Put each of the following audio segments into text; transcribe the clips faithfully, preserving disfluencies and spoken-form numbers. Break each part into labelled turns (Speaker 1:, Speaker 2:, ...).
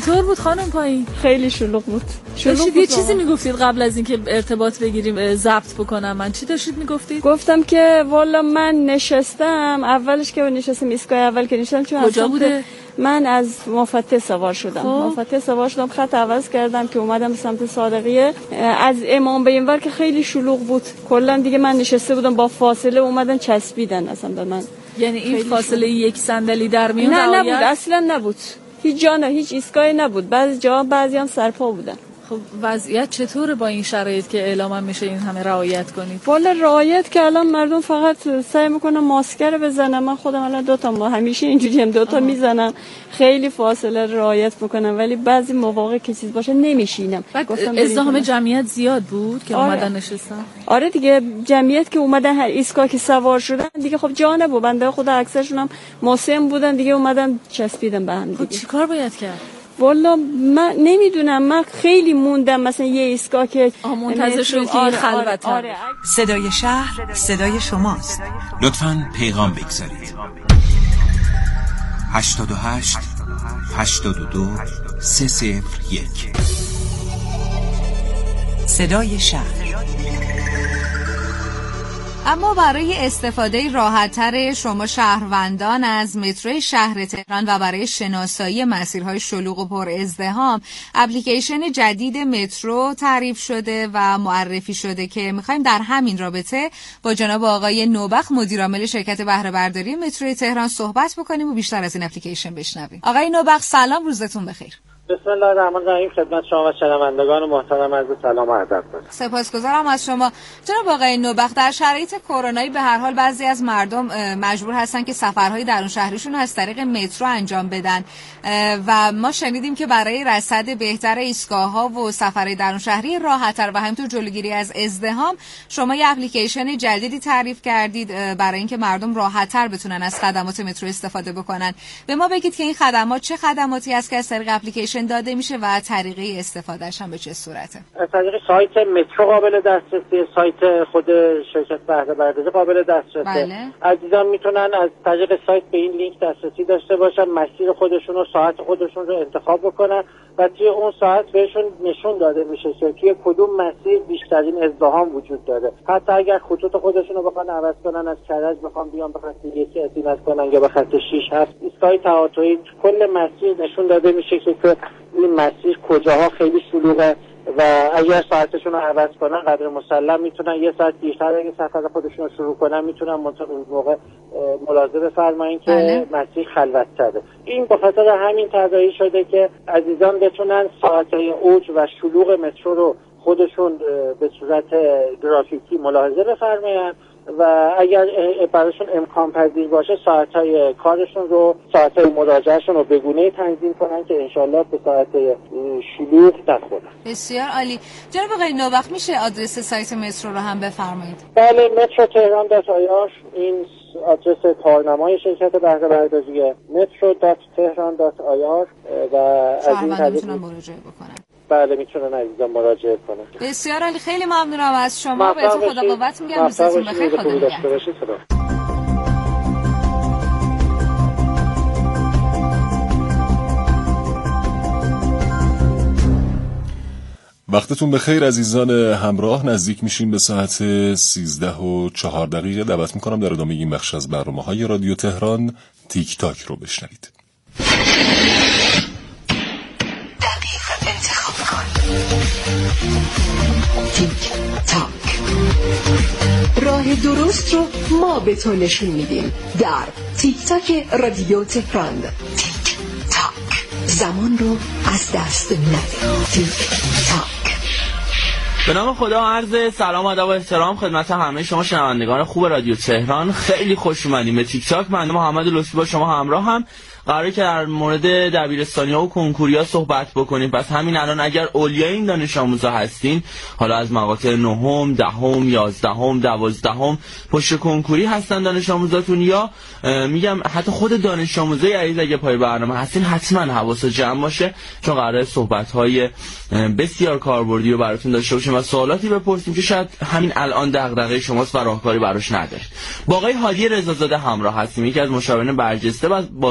Speaker 1: چطور بود خانم پایین؟
Speaker 2: خیلی شلوغ بود.
Speaker 1: شلوغ یه چیزی میگفتید قبل از اینکه ارتباط بگیریم ضبط بکنم من. چی داشتید میگفتید؟
Speaker 2: گفتم که والا من نشستم، اولش که نشستم ایستگاه اول که نشستم چون
Speaker 1: کجا بوده؟
Speaker 2: من از مفتح سوار شدم. مفتح سوار شدم، خط عوض کردم که اومدم به سمت صادقیه. از امام به اینور که خیلی شلوغ بود. کلا دیگه من نشسته بودم با فاصله اومدن چسبیدن اصلا به من.
Speaker 1: یعنی این فاصله یک صندلی در میون؟
Speaker 2: نه نبود، اصلا نبود. هیچ جا نه، هیچ ایستگاهی نبود. بعضی جا بعضی هم سرپا بودن.
Speaker 1: خب وضعیت چطوره با این شرایط که اعلام میشه این همه رعایت کنید؟
Speaker 2: والا رعایت که الان مردم فقط سعی میکنن ماسک رو بزنن. من خودم الان دو تا ما همیشه اینجوری هم دو تا میزنم، خیلی فاصله رعایت میکنم، ولی بعضی مواقع که چیز باشه نمیشینم.
Speaker 1: ازدحام جمعیت زیاد بود که
Speaker 2: آره.
Speaker 1: اومدن نشستن؟
Speaker 2: آره دیگه، جمعیت که اومدن هر ایستگاه که سوار شدن دیگه خب جا نبود. بنده خدا اکثرشون هم مسن بودن دیگه، اومدن چسبیدن به هم دیگه.
Speaker 1: خب چیکار باید کرد؟
Speaker 2: والا من نمیدونم، من خیلی موندم مثلا یه ایستگاه که
Speaker 1: منتظر شدید که این خلوت.
Speaker 2: آره.
Speaker 3: صدای شهر صدای شماست.
Speaker 4: لطفاً پیغام بگذارید. هشتاد و هشت هشتاد و دو سه صفر یک.
Speaker 3: صدای شهر.
Speaker 5: اما برای استفاده راحت‌تر شما شهروندان از مترو شهر تهران و برای شناسایی مسیرهای شلوغ و پر ازدحام، اپلیکیشن جدید مترو تعریف شده و معرفی شده که می‌خوایم در همین رابطه با جناب آقای نوبخت مدیرعامل شرکت بهره برداری مترو تهران صحبت بکنیم و بیشتر از این اپلیکیشن بشنویم. آقای نوبخت سلام، روزتون بخیر.
Speaker 6: بسم الله الرحمن الرحیم. خدمت شما و شنوندگان محترم عرض سلام و ادب دارم.
Speaker 5: سپاسگزارم از شما. جناب آقای نوبخت، در شرایط کرونایی به هر حال بعضی از مردم مجبور هستن که سفرهای درون شهریشون از طریق مترو انجام بدن و ما شنیدیم که برای رصد بهتر ایستگاه‌ها و سفرهای درون شهری راحت‌تر و همینطور جلوگیری از ازدحام، شما یه اپلیکیشن جدیدی تعریف کردید برای اینکه مردم راحت‌تر بتونن از خدمات مترو استفاده بکنن. به ما بگید که این خدمات چه خدماتی است که از طریق اپلیکیشن داده میشه و طریقه استفادهش هم به چه صورته؟
Speaker 6: از طریق سایت مترو قابل دسترسی، سایت خود شرکت بهره برداری قابل دسترسی.
Speaker 5: بله.
Speaker 6: عزیزان میتونن از طریق سایت به این لینک دسترسی داشته باشن، مسیر خودشون و ساعت خودشون رو انتخاب بکنن و توی اون ساعت بهشون نشون داده میشه که توی کدوم مسیر بیشترین ازدحام وجود داره. حتی اگر خطوط خودشون رو بخوان عوض کنن، از کرج بخوام بیان به خط یکی اصیلت کنن یا به خط شش هفت، ایستگاه تقاطعی کل مسیر نشون داده میشه که این مسیر کجاها خیلی شلوغه و اگر ساعتشون رو عوض کنن قدر مسلم میتونن یه ساعت دیرتر اگه سفر خودشون رو شروع کنن میتونن منطقه اون موقع ملاحظه بفرمایین که بله. مسیر خلوت‌تره. این به خاطر همین طراحی شده که عزیزان بتونن ساعت‌های اوج و شلوغ مترو رو خودشون به صورت گرافیکی ملاحظه بفرماین و اگر براشون امکان پذیر باشه ساعت‌های کارشون رو، ساعت‌های مراجعهشون رو به گونه‌ای تنظیم کنن که انشالله به ساعت شلوغ نخورن.
Speaker 5: بسیار عالی. جناب آقای نوبخت میشه آدرس سایت مترو رو هم بفرمایید؟
Speaker 6: بله، مترو تهران دات آی آر این آدرس کارنمای شرکت بهره برداری، مترو دات تهران دات آی آر و از این طریق
Speaker 5: میتونن مراجعه بکنن.
Speaker 6: بله میتونن عزیزان مراجعه کنن.
Speaker 5: بسیار عالی، خیلی ممنونم از شما. بهتون خدا قوت میگم. روزتون بخیر. خدا نگهدار.
Speaker 7: وقتتون بخیر عزیزان همراه. نزدیک میشیم به ساعت سیزده و چهار دقیقه. دعوت میکنم در ادامه این بخش از برنامه‌های رادیو تهران تیک تاک رو بشنوید.
Speaker 3: دقیق انتخاب کن. تیک تاک. راه درست رو ما به تو نشون میدیم در تیک تاک رادیو تهران. تیک تاک. زمان رو از دست نده. تیک تاک.
Speaker 8: به نام خدا عرض سلام و ادب و احترام خدمت همه شما شنوندگان خوب رادیو تهران. خیلی خوش اومدیم به تیک تاک. من محمد لطفی با شما همراه هم قراره که در مورد دبیرستانی‌ها و کنکوریا صحبت بکنیم. پس همین الان اگر اولیای این دانش آموزا هستین، حالا از مقاطع نهم، دهم، یازدهم، دوازدهم پشت کنکوری هستن دانش آموزاتون، یا میگم حتی خود دانش آموزای عزیز اگه پای برنامه هستین حتما حواس جمع باشه، چون قراره صحبت‌های بسیار کاربردی رو براتون داشته باشیم و سوالاتی بپرسیم که شاید همین الان دغدغه شماست و راهکاری براش ندارید. با آقای هادی رضازاده همراه هستیم، یکی از مشاوران برجسته و با سابقه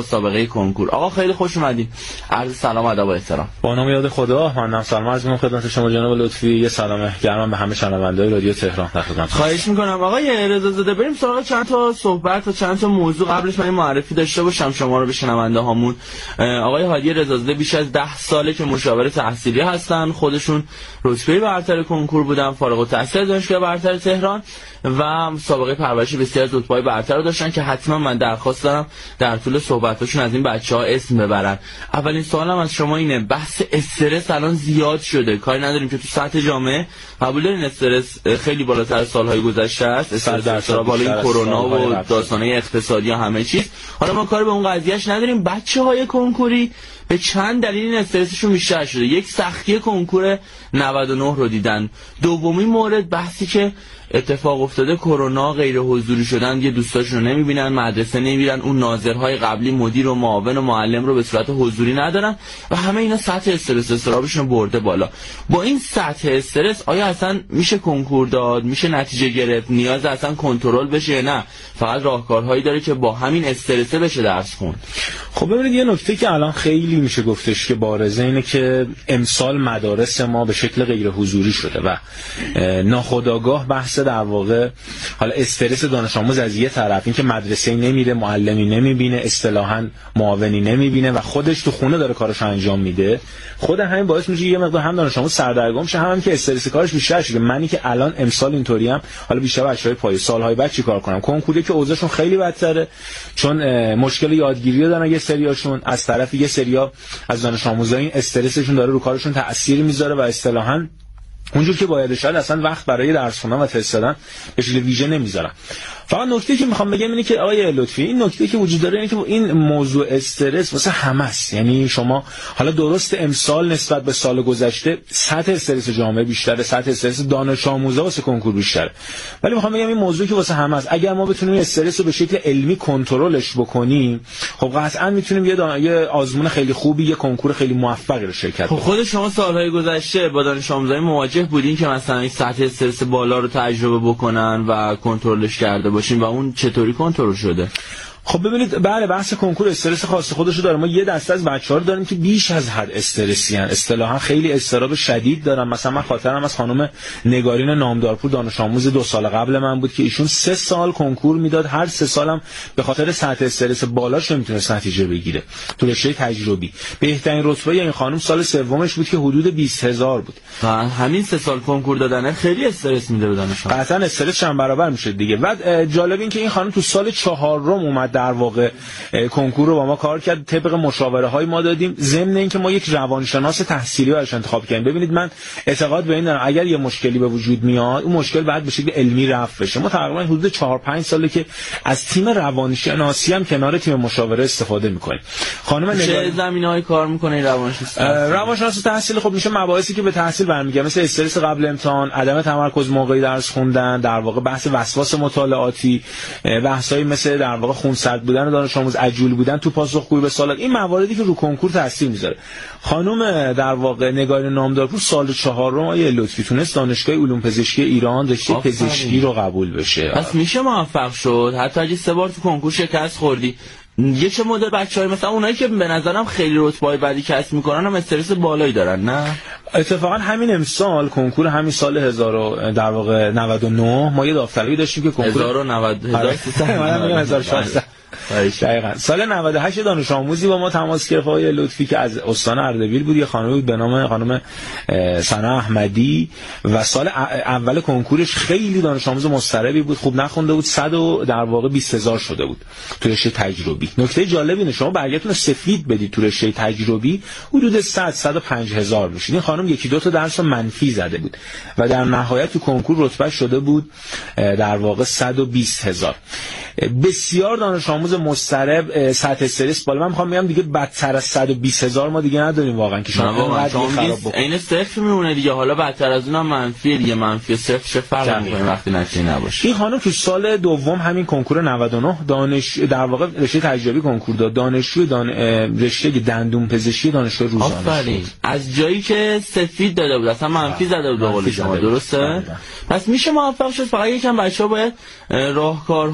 Speaker 8: برنامه کنکور. آقا خیلی خوش اومدید. عرض سلام و ادب و احترام.
Speaker 9: با نام یاد خدا، منم سلام عرض می‌کنم خدمت شما جناب لطفی. یه سلام گرم به همه شنونده‌های رادیو تهران در خدمتتون.
Speaker 8: خواهش می‌کنم. آقای رضا زاده بریم سراغ چند تا صحبت و چند تا موضوع. قبلش من معرفی داشته باشم شما رو به شنونده هامون. آقای هادی رضا زاده بیش از ده ساله که مشاور تحصیلی هستن، خودشون رتبه برتر کنکور بودن، فارغ التحصیل دانشگاه برتر تهران و سابقه پرورش بسیار از رتبه‌های برتر رو داشتن که حتما من درخواست دارم در طول صحبتاشون از این بچه‌ها اسم ببرن. اولین سوالم از شما اینه، بحث استرس الان زیاد شده، کاری نداریم که تو سطح جامعه قبول دارین استرس خیلی بالاتر از سال‌های گذشته است، استرس در سال بالا این کرونا و داستان‌های اقتصادی و همه چیز. حالا ما کاری به اون قضیهش نداریم. بچه‌های کنکوری به چند دلیل این استرسشون بیشتر شده. یک، سختی کنکور نود و نه رو دیدن. دومی مورد بحثی که اتفاق افتاده کرونا، غیر حضوری شدن، یه دوستاشون رو نمیبینن، مدرسه نمیرن، اون ناظرهای قبلی مدیر و معاون و معلم رو به صورت حضوری ندارن و همه اینا سطح استرس استرابشون برده بالا. با این سطح استرس آیا اصلا میشه کنکور داد، میشه نتیجه گرفت، نیاز اصلا کنترل بشه؟ نه، فقط راهکارهایی داره که با همین استرس بشه درس خوند.
Speaker 9: خب ببینید یه نکته که الان خیلی میشه گفتش که بارزه اینه که امسال مدارس ما به شکل غیر حضوری شده و ناخودآگاه بحث در واقع حالا استرس دانش آموز از یه طرف، این که مدرسه‌ای نمیره، معلمی نمیبینه، اصطلاحاً معاونی نمیبینه و خودش تو خونه داره کارش انجام میده، خود همین باعث میشه یه مقدار هم دانش آموز سردرگم شه، هم, هم که استرس کارش بیشتر شه. منی که الان امسال اینطوریم، حالا بیشتر بچهای پای سالهای بعد چیکار کنم؟ کنکوری که اوضاعشون خیلی بدتره چون مشکل یادگیری دارن یه سریاشون، از طرف یه سریا از دانش آموزا این استرسشون داره رو کارشون تأثیر میذاره و اصطلاحاً اونجور که باید شاید اصلا وقت برای درس خوندن و تست دادن به شکل ویژه نمیذارن. فقط نکته که میخوام بگم اینه که آقای لطفی، این نکته که وجود داره اینه که این موضوع استرس واسه همه است. یعنی شما حالا درست امسال نسبت به سال گذشته سطح استرس جامعه بیشتره، سطح استرس دانش آموزا واسه کنکور بیشتره، ولی میخوام بگم این موضوعی که واسه همه است. اگر ما بتونیم استرس رو به شکل علمی کنترلش بکنیم، خب قطعا میتونیم یه, دان... یه آزمون خیلی خوبی، یه کنکور خیلی موفقی رو شرکت
Speaker 8: کنیم. خب خود شما سالهای گذشته با دانش آموزای مواجه بودین که مثلا این سطح استرس بالا رو تجربه بکنن و کنترلش کرده باشین و اون چطوری کنترل شده؟
Speaker 9: خب ببینید، بله بحث کنکور استرس خاص خودشو داره. ما یه دسته از بچه‌ها رو داریم که بیش از حد استرسی ان، اصطلاحا خیلی استراب شدید دارن. مثلا من خاطرم از خانم نگارین نامدارپور دانش آموز دو سال قبل من بود که ایشون سه سال کنکور میداد، هر سه سالم به خاطر سطح استرس بالاش نمیتونست نتیجه بگیره تو رشته تجربی. بهترین رتبه این خانم سال سومش بود که حدود بیست هزار بود.
Speaker 8: و همین سه سال کنکور دادن خیلی استرس میده به دانش آموز.
Speaker 9: قطعا استرس چند برابر میشه دیگه. بعد جالب این که این خانم تو سال چهارم اومد در واقع کنکور رو با ما کار کرد، طبق مشاوره های ما دادیم، ضمن اینکه ما یک روانشناس تحصیلی براش انتخاب کردیم. ببینید من اعتقاد به این دارم اگر یه مشکلی به وجود میاد، اون مشکل باید به شکل علمی رفع بشه. ما تقریبا حدود چهار پنج ساله که از تیم روانشناسی هم کنار تیم مشاوره استفاده میکنیم. خانم نگار
Speaker 8: چه زمینه‌های کار میکنه روانشناس؟
Speaker 9: روانشناس تحصیلی خب میشه مباحثی که به تحصیل برمیگرده، مثل استرس قبل امتحان، عدم تمرکز موقع درس خوندن، در واقع بحث وسواس مطالعاتی، بحثایی مثل در واقع خونسرد بودن دانش آموز، عجول بودن تو پاسخگویی به سوالات، این مواردی که رو کنکور تاثیر میذاره. خانم در واقع نگارین نامدارپور سال چهارم آیه لطفی تونست دانشگاه علوم پزشکی ایران رشته پزشکی رو قبول بشه.
Speaker 8: پس میشه موفق شد حتی اگه سه بار تو کنکور شکست خوردی. یه چه مدل بچه‌های مثلا اونایی که به نظرم خیلی رتبه‌های بعدی کسب میکنن هم استرس بالایی دارن؟ نه
Speaker 9: اتفاقا همین امسال کنکور همین سال هزار در واقع نود و نه ما یه داوطلبی داشتیم که کنکور
Speaker 8: هزار و نود هزار و ششصد
Speaker 9: دقیقاً سال نود و هشت دانش آموزی با ما تماس گرفت آقای لطفی که از استان اردبیل بود، یه خانمی بود به نام خانم سنا احمدی و سال اول کنکورش خیلی دانش آموز مضطربی بود، خوب نخونده بود، صد و در واقع بیست هزار شده بود تو رشته تجربی. نکته جالب اینه شما برگتون رو سفید بدید تو رشته تجربی حدود صد صد و پنج هزار میشید. این خانم یکی دو تا درس منفی زده بود و در نهایت تو کنکور رتبه شده بود در واقع صد و بیست هزار. بسیار دانش آموز مضطرب، سطح استرس بالا. من میخوام بگم دیگه بدتر از صد و بیست هزار ما دیگه نداریم واقعا که شما اینقدر خراب بکنید.
Speaker 8: این صفر میمونه دیگه، حالا بدتر از اونم منفی دیگه، منفی صفر چه فرقی میکنه وقتی نتیجه نباشه.
Speaker 9: این خانم تو سال دوم همین کنکور نود و نه دانش در واقع رشته تجربی کنکور داد، دانشجوی دان... رشته دندون پزشکی دانشگاه روزانه.
Speaker 8: آفرین، از جایی که سفید داده بود اصلا منفی زده بود به قول شما، درسته؟ پس میشه موفق شد. فقط یکم بچه‌ها باید راهکارهای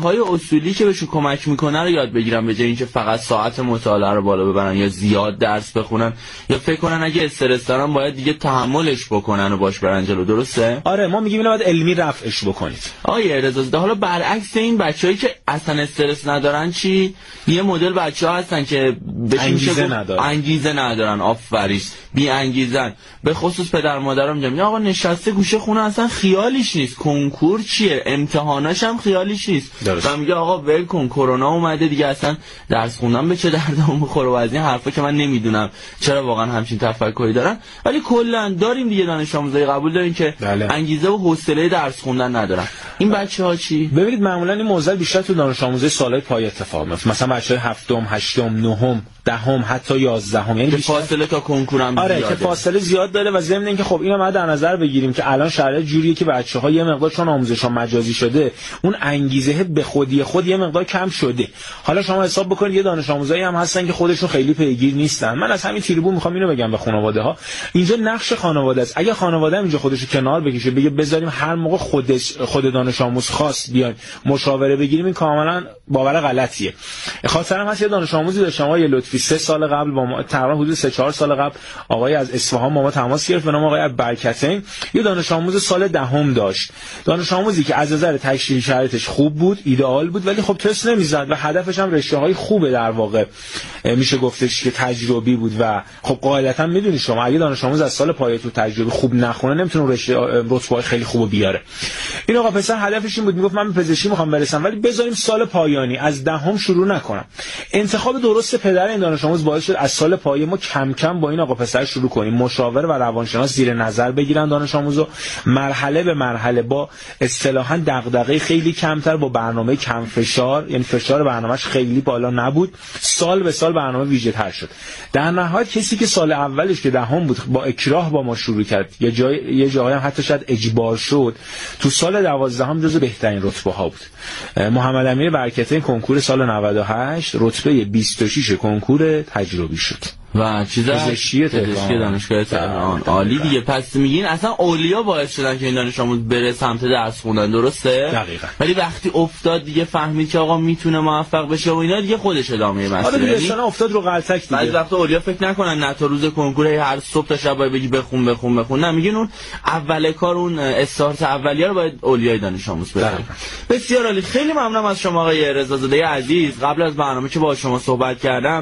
Speaker 8: اصولی که بهشون کمک میکنه رو یاد بگیرن، به جای اینکه فقط ساعت مطالعه رو بالا ببرن یا زیاد درس بخونن یا فکر کنن اگه استرس دارن باید دیگه تحملش بکنن و باش برن جلو. درسته؟
Speaker 9: آره ما میگیم اینو باید علمی رفعش بکنید.
Speaker 8: آیه رضا، حالا برعکس این بچه‌ای که اصلا استرس ندارن چی؟ یه مدل بچه‌ها هستن که
Speaker 9: انگیزه ندارن.
Speaker 8: انگیزه ندارن، آفرین، بی انگیزن. به خصوص پدر مادرام میگم آقا نشسته گوشه خونه اصلا خیالیش نیست کنکور چیه، امتحاناش هم خیالیش نیست. و میگه آقا ول کن کرونا اومده دیگه اصلا درس خوندن به چه دردم بخوره و از این حرفا که من نمیدونم چرا واقعا همچین تفکری دارن. ولی کلا داریم دیگه دانش آموزای قبول داریم که بله. انگیزه و حوصله درس خوندن ندارن. این بچه‌ها چی؟
Speaker 9: ببینید معمولا این موضوع بیشتر تو دانش آموزای سالهای پای اتفاق میفته، مثلا بچه‌های هفتم، هشتم، نهم، دهم، حتی یازدهم، یعنی
Speaker 8: فاصله تا کنکور هم
Speaker 9: آره که فاصله زیاد داره و ضمن اینکه خب اینو ما در نظر بگیریم که الان شرایط جوریه که بچه‌ها یه مقدار چون آموزش‌ها مجازی شده اون انگیزه به خودی خود یه مقدار کم شده. حالا شما حساب بکنید یه دانش آموزایی هم هستن که خودشون خیلی پیگیر نیستن. من از همین تریبون میخوام اینو بگم به خانواده‌ها، اینجا نقش خانواده است. اگه خانواده اینجا خودشو کنار بکشه بگه بذاریم هر موقع خودش خود دانش آموز خاص بیان مشاوره بگیریم، این کاملا باور غلطیه. خاطرم هست یه دانش آموزی داشتم آقای لطفی سه سال قبل با ما، تقریبا حدود سه چهار سال قبل آقای از اصفهان با ما تماس گرفت به نام آقای برکتین. یه دانش آموز سال دهم داشت، دانش آموزی که از نظر تشریحی شرایطش خوب بود، ایدئال بود، ولی خب تست نمیزد و هدفش هم رشته‌های خوبه در واقع میشه گفتش که تجربی بود و خب قاعدتا میدونی شما اگه دانش آموز از سال پایه تو تجربی خوب نخونه نمیتونه رشته رتبه‌های خیلی خوبو بیاره. این آقا پسر هدفش این بود، میگفت من به پزشکی میخوام برسم ولی بذاریم سال پایانی از دهم شروع نکنم. انتخاب درست پدر این دانش آموز باعث شد از سال پایه ما کم کم با این آقا پسر شروع کنیم، مشاور و روانشناس زیر نظر بگیرن دانش آموزو، مرحله به مرحله با اصطلاحاً دغدغه خیلی کمتر با برنامه کم فشار، یعنی فشار برنامه‌اش خیلی بالا نبود، سال به سال برنامه ویژه تر شد. در نهایت کسی که سال اولش که دهم بود با اکراه با ما شروع کرد، یه جای یه جایی هم حتی شاید اجبار شد، تو سال دوازدهم جزو بهترین رتبه ها بود. محمد امیر برکتین کنکور سال نود و هشت رتبه بیست و شش کنکور تجربی شد
Speaker 8: و چیزا پزشکی دانشگاه تهران. عالی دیگه. پس میگین اصلا اولیا باعث شدن که این دانش آموز بره سمت درس خوندن، درسته؟
Speaker 9: دقیقاً.
Speaker 8: ولی وقتی افتاد دیگه فهمید که آقا میتونه موفق بشه و اینا، دیگه خودش ادامه مسیر.
Speaker 9: آره دیگه اصلا افتاد رو غلطک دیگه.
Speaker 8: بعضی وقتا اولیا فکر نکنن نه تا روز کنکور هر صبح تا شب باید بگی بخون بخون بخون، نه میگین اون اول کار اون استارت اولیه رو باید اولیای دانش آموز بره. بسیار عالی. خیلی ممنونم از شما آقای رضازاده عزیز. قبل از برنامه که با شما صحبت کردم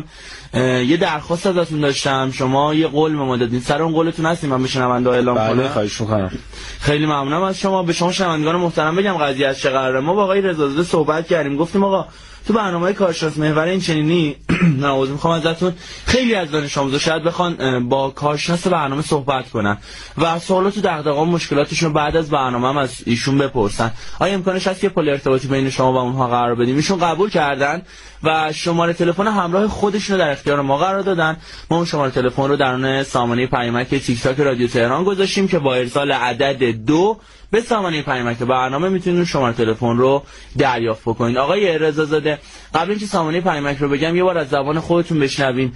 Speaker 8: یه درخواست ازتون داشتم، شما یه قول به ما دادین، سر اون قولتون هستیم من به شنونده اعلام کنم؟
Speaker 9: بله خواهش می‌کنم.
Speaker 8: خیلی ممنونم از شما. به شما شنوندگان محترم بگم قضیه از چه قراره. ما با آقای رضازاده صحبت کردیم، گفتیم آقا تو برنامه‌های کارشناس محور این چنینی نوازم میخوام ازتون خیلی از دانش آموزا شاید بخوان با کارشناس برنامه صحبت کنن و سوالات و دغدغه‌ها و مشکلاتشون بعد از برنامه هم از ایشون بپرسن. آیا امکانش هست یه پل ارتباطی بین شما و اونها قرار بدیم؟ ایشون قبول کردن و شماره تلفن همراه خودشون رو در اختیار ما قرار دادن. ما اون شماره تلفن رو درون سامانه پیامک تیک تاک رادیو تهران گذاشتیم که با ارسال عدد دو به سامانه پیامک برنامه میتونید شماره تلفن رو دریافت بکنید. آقای رضازاده قبل اینکه سامانه پیامک رو بگم یه بار از زبان خودتون بشنویم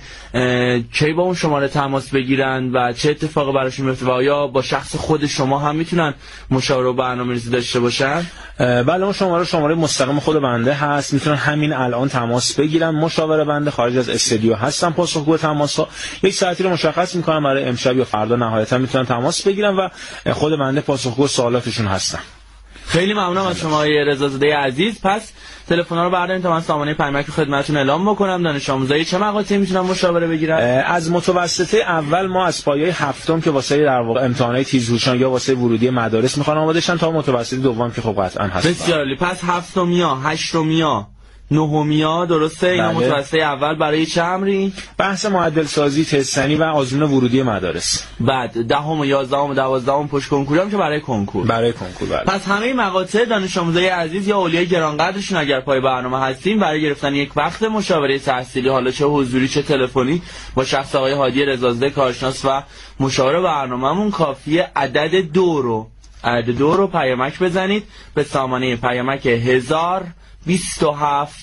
Speaker 8: کی با اون شماره تماس بگیرن و چه اتفاقی براشون میفته و آیا با شخص خود شما هم میتونن مشاوره و برنامه‌ریزی داشته باشن؟
Speaker 9: بله اون شماره شماره مستقیم خود بنده هست، میتونن همین الان تماس بگیرن. مشاور بنده خارج از استودیو هستن، پاسخگو تماس‌ها یک ساعتی رو مشخص میکنن برای امشب یا فردا، نهایتا میتونن تماس بگیرن و خود بنده پاسخگو سوالاتشون هستن.
Speaker 8: خیلی ممنونم از شما آقای رضازاده عزیز. پس تلفن‌ها رو بردارین تا من سامانه پیامک رو خدمتتون اعلام بکنم. دانش آموزای چه مقاطعی میتونن مشاوره بگیرن؟
Speaker 9: از متوسطه اول ما از پایه هفتم که واسه در واقع امتحانات تیزهوشان یا واسه ورودی مدارس میخوان آماده شن تا متوسطه دوم که خب قطعا هست.
Speaker 8: بسیار عالی. پس هفتمیا، هشتمیا، نهمیا درسته؟ اینا متوسطه اول برای چه امری؟
Speaker 9: بحث معدل سازی، تستنی و آزمون ورودی مدارس.
Speaker 8: بعد دهم و یازدهم و دوازدهم پشت کنکور هم که برای کنکور.
Speaker 9: برای کنکور بله.
Speaker 8: پس همه مقاطع دانش آموزای عزیز یا اولیای گرانقدرشون اگر پای برنامه هستیم برای گرفتن یک وقت مشاوره تحصیلی، حالا چه حضوری چه تلفنی، با شخص آقای هادی رضازاده کارشناس و مشاور برنامه‌مون کافیه عدد دو رو عدد دو رو پیامک بزنید به سامانه پیامک هزار بیست و هفت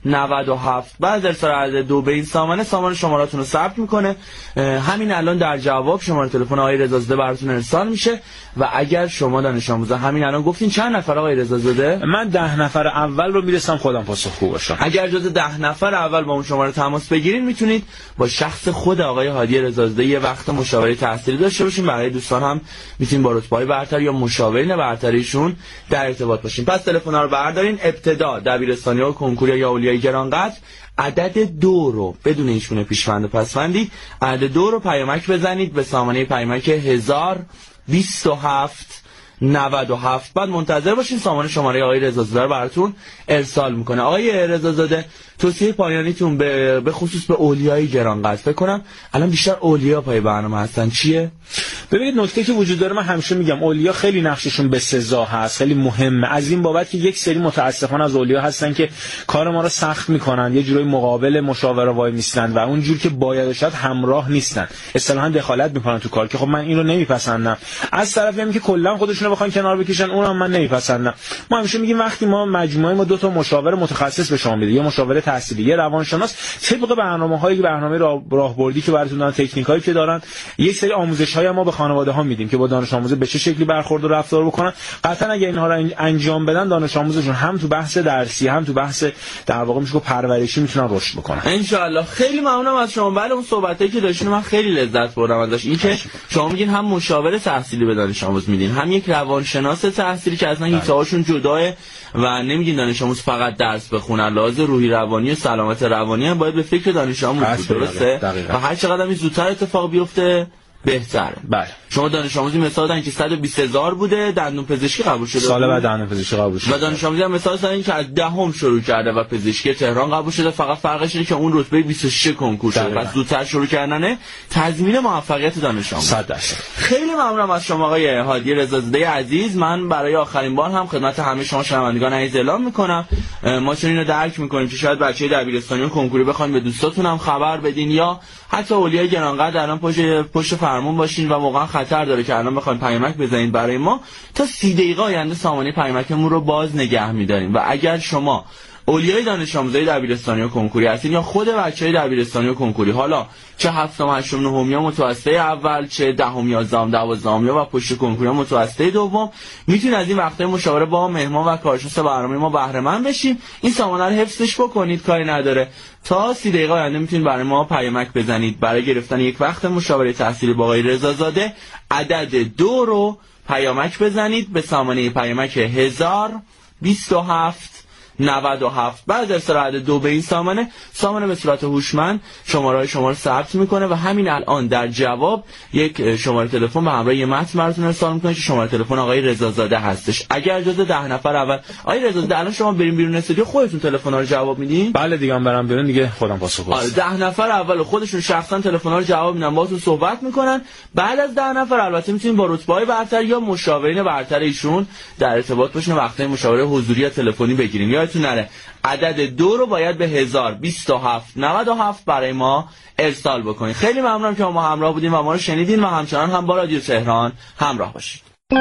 Speaker 8: نود و هفت. بعد ارسال عدد دو به این سامانه سامان شماراتون رو ثبت میکنه. همین الان در جواب شماره تلفن آقای رضازاده براتون ارسال میشه و اگر شما دانش آموزا همین الان گفتین چند نفر آقای رضازاده؟
Speaker 9: من ده نفر اول رو میرسم خودم پاسخگو باشم.
Speaker 8: اگر جز ده نفر اول با اون شماره تماس بگیرین میتونید با شخص خود آقای هادی رضازاده یه وقت مشاوره تحصیلی داشته باشین. برای دوستان هم میتونین با رتبه‌های برتر یا مشاورین برتریشون در ارتباط باشین. پس تلفن‌ها رو بردارین. ابتدا دبیرستانی‌ها و کنکوری یا اولیای گرانقدر عدد دو رو بدون ایشونه پیشوند و پسوندی عدد دو رو پیامک بزنید به سامانه پیامک هزار بیست و هفت نود و هفت. بعد منتظر باشین سامانه شماره آقای رضازاده رو براتون ارسال میکنه. آقای رضازاده توصیه پایانیتون به به خصوص به اولیای گرانقدر فکر کنم الان بیشتر اولیا پای برنامه هستن چیه؟
Speaker 9: ببینید نکته که وجود داره من همیشه میگم اولیا خیلی نقششون به سزا هست، خیلی مهمه. از این بابت که یک سری متاسفانه از اولیا هستن که کار ما رو سخت میکنن، یه جورای مقابل مشاوره وای میستن و اون جور که باید شد همراه نیستن، اصطلاحا دخالت میکنن تو کار که خب من این رو نمیپسندم. از طرفی هم که کلا خودشونو بخوان کنار بکشن اونم من نمیپسندم. ما همیشه میگیم وقتی ما مجموعه ما دو تا مشاور متخصص به شما میده، یا مشاور تحصیلی یا روانشناس، طبق برنامه‌های برنامه راهبردی که براتون دارن، تکنیکایی که دارن، یک سری آموزش‌های ما به خانواده‌ها میدیم که با دانش آموز به چه شکلی برخورد و رفتار بکنن. قطعا اگه اینها رو انجام بدن دانش آموزشون هم تو بحث درسی هم تو بحث در واقع میشه پرورشی میتونن رشد بکنن
Speaker 8: ان شاء الله. خیلی ممنونم از شما. بله اون صحبتایی که داشتین من خیلی لذت بردم ازش. این که شما میگین هم مشاور تحصیلی به دانش آموز میدین، هم یک روانشناس تحصیلی که اصلا هیچ هاشون جداه و نمیگین دانش آموز فقط درس بخونن، لازم روحی روانی و سلامت روانی هم باید به فکر دانش آموز بود. درسته؟ و هر چقدر این زودتر اتفاق بیفته بهتره.
Speaker 9: بله.
Speaker 8: شما دانش آموزی مثلا دادن که صد و بیست هزار بوده دندون پزشکی قبول شده،
Speaker 9: سال بعد دندون پزشکی قبول شده.
Speaker 8: و دانش آموزی هم مثلا دادن که از دهم شروع کرده و پزشکی تهران قبول شده، فقط فرقش اینه که اون رتبه بیست و شش کنکور شده. پس زودتر شروع کردنه تضمین موفقیت دانش آموز.
Speaker 9: صد درصد.
Speaker 8: خیلی ممنونم از شما آقای هادی رضازاده عزیز. من برای آخرین بار هم خدمت همه شما شنوندگان عزیز اعلام میکنم ما چون اینو درک میکنیم که شاید بچه‌های دبیرستانی و کنکوری بخواید به دوستاتون هم خبر بدین یا حتی اولیای گرانقدر الان پشت پشت فرمون باشین و واقعا خطر داره که الان بخواید پیامک بزنید برای ما، تا سی دقیقه آینده سامانه پیامکمون رو باز نگه می‌داریم. و اگر شما اولیای دانش آموزای دبیرستانی و کنکوری هستین یا خود بچهای دبیرستانی و کنکوری، حالا چه هفتم هشتم نهم یا متوسطه اول، چه دهم یازدهم دوازدهم یا و پشت کنکوری متوسطه دوم، میتونید از این وقتای مشاوره با مهمان و کارشناس برنامه ما بهره مند بشین. این سامانه رو حفظش بکنید، کاری نداره. تا سی دقیقه آینده میتونید برای ما پیامک بزنید برای گرفتن یک وقت مشاوره تحصیلی با آقای رضازاده. عدد دو رو پیامک بزنید به سامانه پیامک هزار بیست و هفت نود و هفت. بعد ارسال عدد دو به این سامانه سامانه به صورت هوشمند شماره‌های شما رو ثبت میکنه و همین الان در جواب یک شماره تلفن به همراه یه متن براتون ارسال میکنه که شماره تلفن آقای رضازاده هستش. اگر اجازه ده نفر اول آقای رضازاده الان شما بریم بیرون استودیو خودتون تلفن‌ها رو جواب میدین؟
Speaker 9: بله دیگه، من برم بیرون دیگه خودم پاسخ میدم.
Speaker 8: ده نفر اول خودشون شخصا تلفن‌ها رو جواب میدن، باهاتون صحبت میکنن. بعد از ده نفر البته میتونین با رتبه‌های برتر یا مشاورین برتر ایشون در ارتباط باشین و وقتای مشاوره حضوری یا تلفنی بگیرین. یادتون نره عدد دو رو باید به هزار بیست و هفت نود و هفت برای ما ارسال بکنید. خیلی ممنونم که ما همراه بودیم و ما رو شنیدین و همچنان هم با رادیو تهران همراه باشید.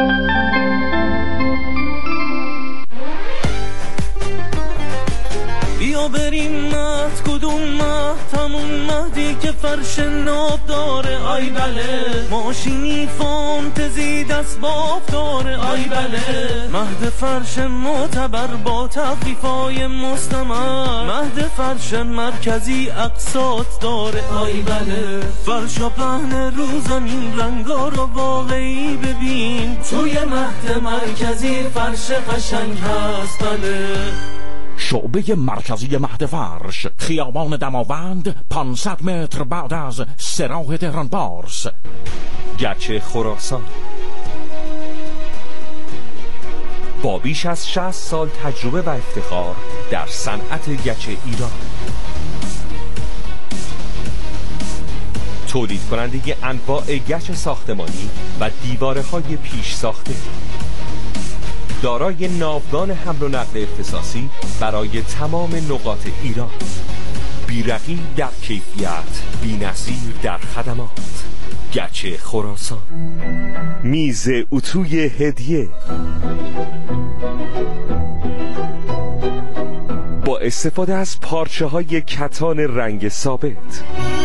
Speaker 10: بیا بریم مهد کدوم مهد همون مهدی که فرش ناب داره آی بله، ماشینی فانتزی دست باف داره آی بله، مهد فرش معتبر با تخفیفای مستمر، مهد فرش مرکزی اقساط داره آی بله، فرشا پهن رو زمین رنگا رو واقعی ببین، توی مهد مرکزی فرش قشنگ هست بله.
Speaker 11: شعبه مرکزی مهد فرش، خیابان دماوند، پانصد متر بعد از سراح تهران پارس.
Speaker 12: گچ خراسان با بیش از شصت سال تجربه و افتخار در صنعت گچ ایران، تولید کننده انواع گچ ساختمانی و دیواره‌های پیش ساخته، دارای ناودان حمل و نقل اختصاصی برای تمام نقاط ایران، بی‌رقیب در کیفیت، بی‌نظیر در خدمات. گچ خراسان. میز اتوی هدیه با استفاده از پارچه های کتان رنگ ثابت.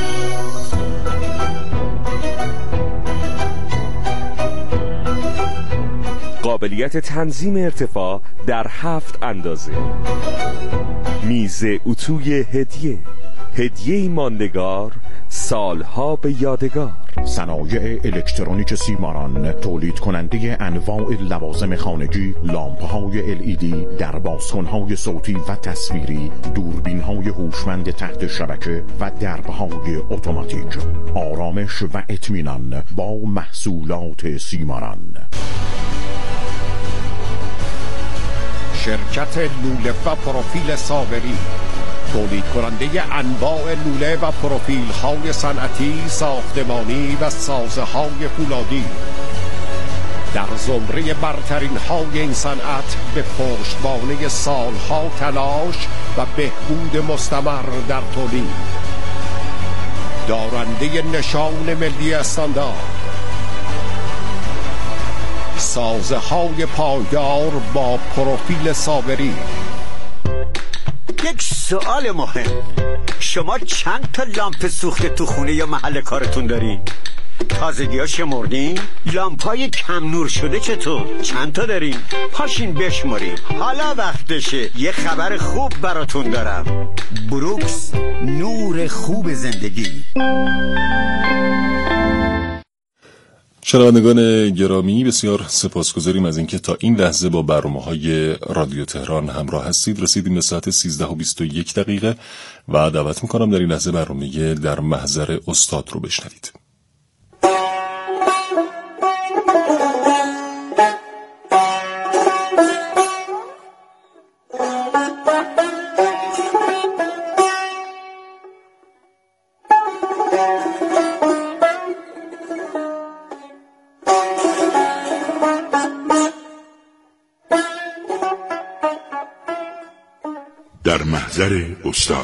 Speaker 12: قابلیت تنظیم ارتفاع در هفت اندازه. میز اتوی هدیه، هدیه ماندگار، سالها به یادگار.
Speaker 11: صنایع الکترونیک سیماران تولید کننده انواع لوازم خانگی، لامپ‌های ال ای دی، دربازکن‌های صوتی و تصویری، دوربین‌های هوشمند تحت شبکه و درب‌های اتوماتیک. آرامش و اطمینان با محصولات سیماران.
Speaker 13: شرکت لوله و پروفیل صابری، تولید کننده انواع لوله و پروفیل های صنعتی، ساختمانی و سازه های فولادی، در زمره برترین های این صنعت به پشتوانه سالها تلاش و بهبود مستمر در تولید، دارنده نشان ملی استاندارد، سازه های پایدار با پروفیل صابری.
Speaker 14: یک سوال مهم، شما چند تا لامپ سوخته تو خونه یا محل کارتون دارین؟ تازگی ها شمردین؟ لامپ های کم نور شده چطور؟ چند تا دارین؟ پاشین بشمارین. حالا وقتشه. یه خبر خوب براتون دارم. بروکس، نور خوب زندگی.
Speaker 7: شنوندگان گرامی، بسیار سپاسگزاریم از اینکه تا این لحظه با برنامه‌های رادیو تهران همراه هستید. رسیدیم به ساعت سیزده و بیست و یک دقیقه و دعوت می‌کنم در این لحظه برنامه در محضر استاد رو بشنوید.
Speaker 15: در محضر استاد.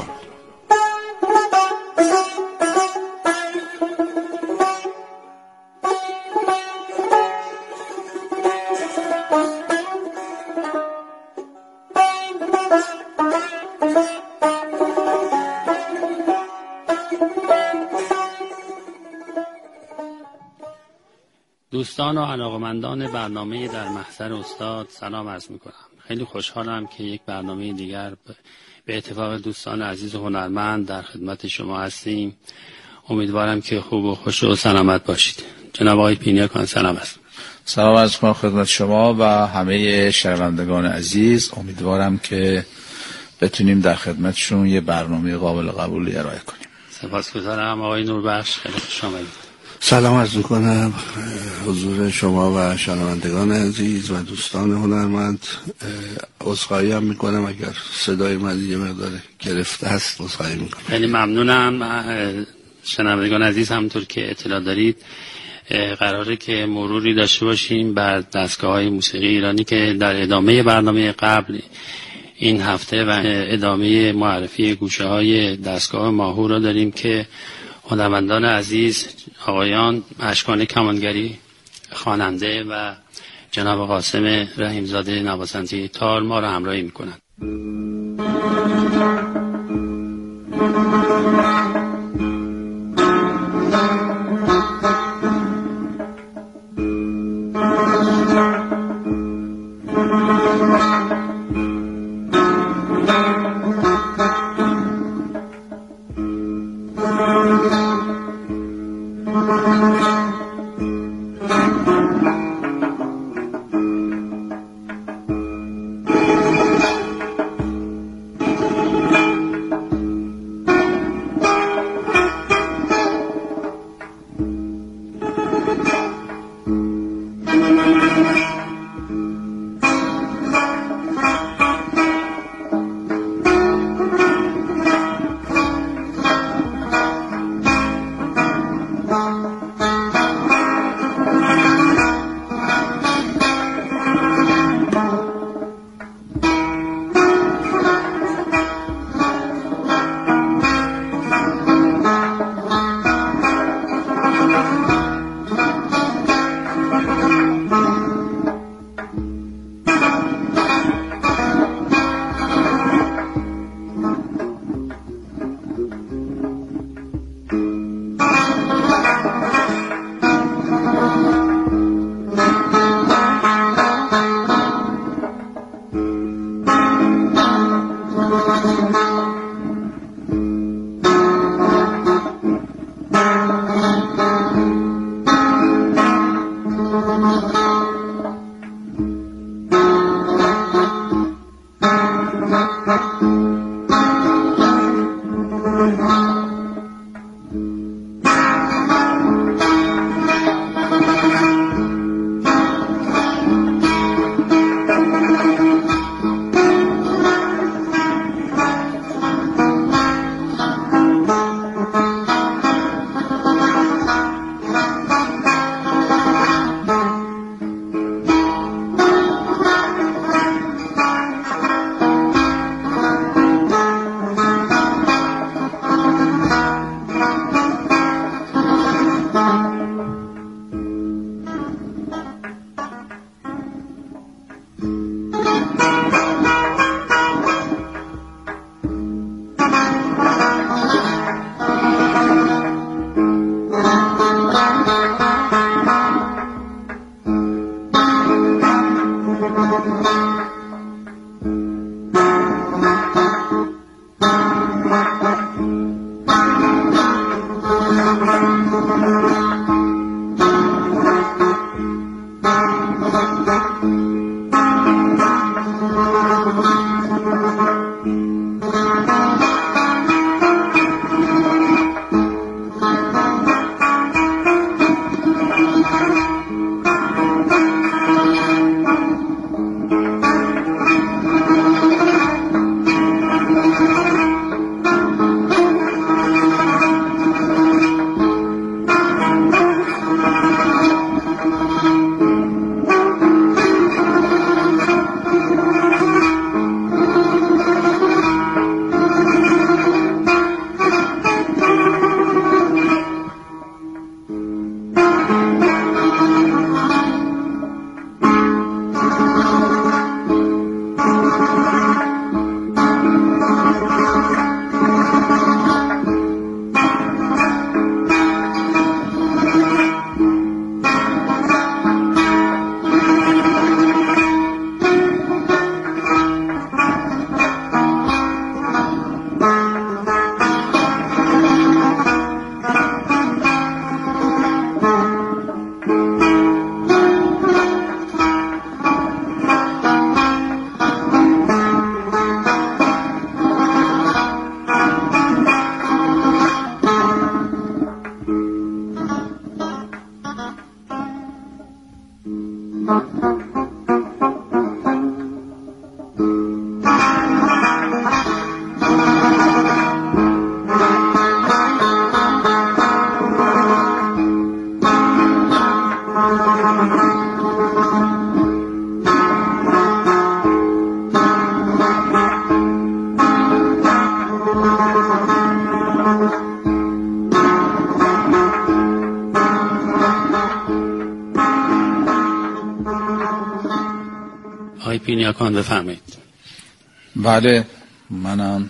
Speaker 16: دوستان و علاقمندان برنامه در محضر استاد سلام عرض میکنم. خیلی خوشحالم که یک برنامه دیگر به اتفاق دوستان عزیز و هنرمند در خدمت شما هستیم. امیدوارم که خوب و خوش و سلامت باشید. جناب آقای پینیاکان سلام است.
Speaker 17: سلام عرض میکنم خدمت شما و همه شنوندگان عزیز. امیدوارم که بتونیم در خدمتشون یه برنامه قابل قبولی ارائه کنیم.
Speaker 16: سپاسگزارم آقای نوربخش، خیلی خوش آمدید.
Speaker 18: سلام عرض میکنم حضور شما و شنوندگان عزیز و دوستان هنرمند. عذرخواهی هم میکنم اگر صدای من یه مقدار گرفته است، عذرخواهی میکنم.
Speaker 16: خیلی ممنونم. شنوندگان عزیز، همونطور که اطلاع دارید قراره که مروری داشته باشیم بر دستگاه‌های موسیقی ایرانی که در ادامه برنامه قبل این هفته و ادامه معرفی گوشه‌های دستگاه ماهور را داریم که هنرمندان عزیز آقایان اشکان کمانگری خواننده و جناب قاسم رحیمزاده نوازنده تار ما را همراهی می‌کنند. آقای پینیاکان بفرمایید.
Speaker 17: بله، منم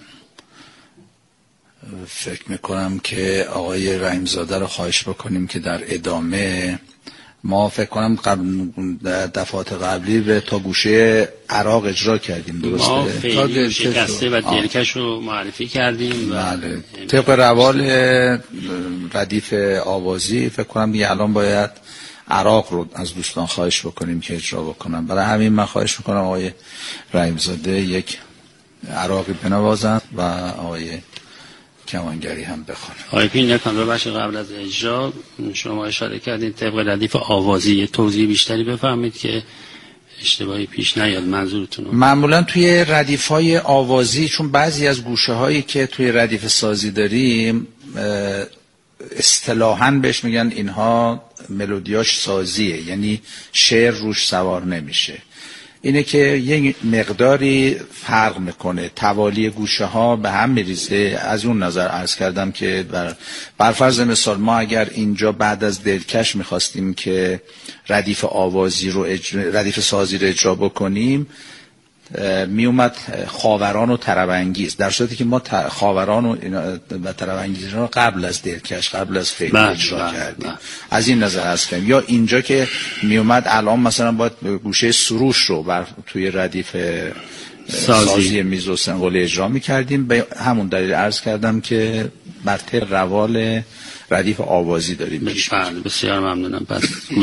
Speaker 17: فکر میکنم که آقای رحیمزاده رو خواهش بکنیم که در ادامه ما فکر کنم قبل دفعات قبلی به تا گوشه عراق اجرا کردیم، درسته؟
Speaker 16: ما فعلی شکسته و دلکش رو معرفی کردیم.
Speaker 17: بله، طبق روال ردیف آوازی فکر کنم دیگه الان باید عراق رو از دوستان خواهش بکنیم که اجرا بکنم. برای همین من خواهش میکنم آقای رحیمزاده یک عراقی بنوازن و آقای کمانگری هم بخونه.
Speaker 16: آقای پینیاکان ببخشید قبل از اجرا شما اشاره کردین طبق ردیف آوازی، توضیح بیشتری بفرمایید که اشتباهی پیش نیاد منظورتون رو.
Speaker 17: معمولا توی ردیف‌های آوازی چون بعضی از گوشه‌هایی که توی ردیف سازی داریم اصطلاحاً بهش میگن اینها ملودیاش سازیه، یعنی شعر روش سوار نمیشه. اینه که یه مقداری فرق میکنه، توالی گوشه ها به هم میریزه. از اون نظر عرض کردم که بر, بر فرض مثال ما اگر اینجا بعد از دلکش میخواستیم که ردیف آوازی رو اجرا، ردیف سازی رو اجرا بکنیم، می اومد خاوران و طرب‌انگیز، در صورتی که ما خاوران و و طرب‌انگیز رو قبل از دلکش قبل از فیلم اجرا کردیم. از این نظر هست کنیم. یا اینجا که می اومد الان مثلا باید گوشه سروش رو بر توی ردیف سازی, سازی میز و سنقل اجرا می کردیم. به همون دلیل عرض کردم که بر طبق روال ردیف آوازی داریم.
Speaker 16: بسیار ممنونم. پس